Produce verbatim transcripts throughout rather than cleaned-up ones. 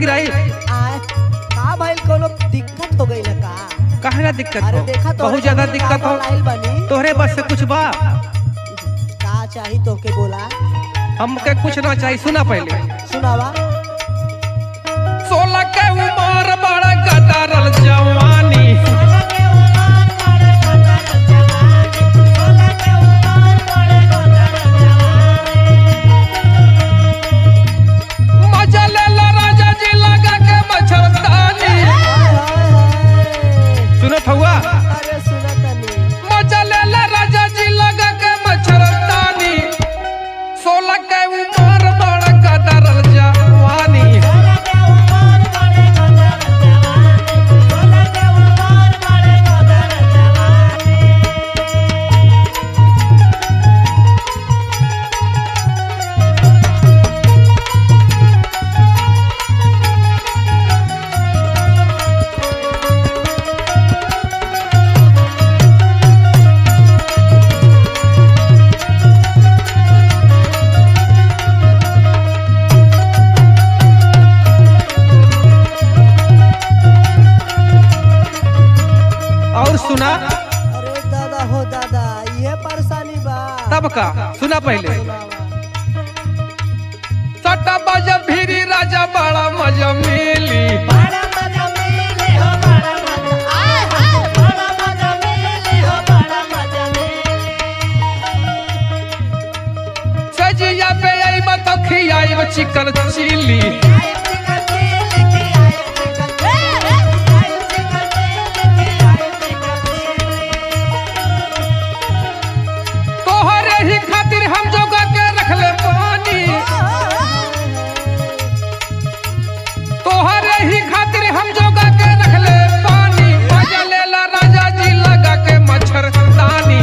गिराई। का भाई कोनो दिक्कत हो गई ना का? काहे ना दिक्कत अरे हो? देखा तो बहुत ज्यादा दिक्कत हो। तोहरे बस से कुछ बा? का चाही तो के बोला? हमके कुछ ना चाहिए, सुना पहले। सुनावा। सोलह के उम्र बड़ा गदरल जवानी, मजा ले ला राजा जी लगा के मच्छरदानी। सुनत हुआ? अरे सुनत नहीं। मजा ले ला राजा जी लगा के मच्छरदानी। सोलह के उम्र बड़ा गदरल जवानी। और सुना? अरे दादा हो दादा, ये परेशानी बा। तब का सुना पहले। सट्टा बाजा भीरी राजा बड़ा मजा मिली, बड़ा मजा मिले हो, बड़ा मजा। आय हाय, बड़ा मजा मिले हो, बड़ा मजा मिले। सजिया पे आई तो खियाई चिकन चिली। तोहरे ही खातिर हम जोगा के रखले पानी, तोहरे ही खातिर हम जोगा के रखले पानी। मजा ले ला राजा जी लगा के मच्छरदानी।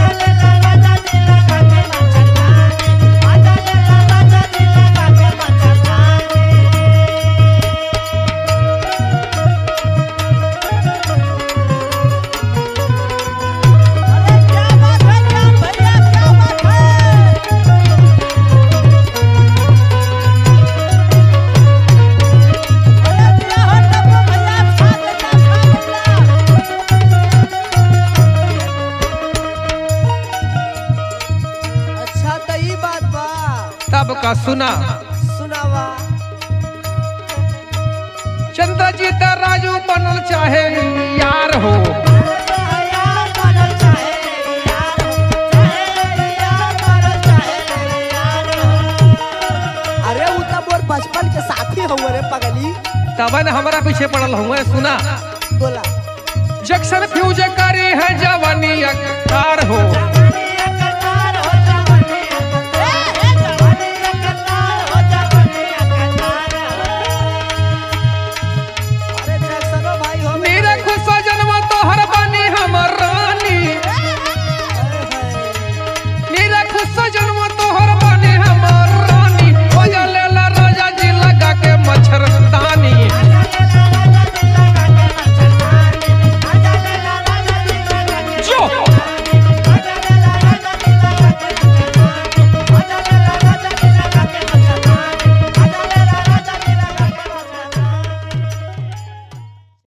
अच्छा तो ई बात बा। तब का सुना? सुनावा। चंद्रजीत राजू बनल चाहे यार हो, अरे उ त मोर बचपन के साथी हउए रे पगली। तबन हमारा पीछे पड़ल हुए। सुना? बोला। जक्सन फ्यूज करी है जवानी अकार हो,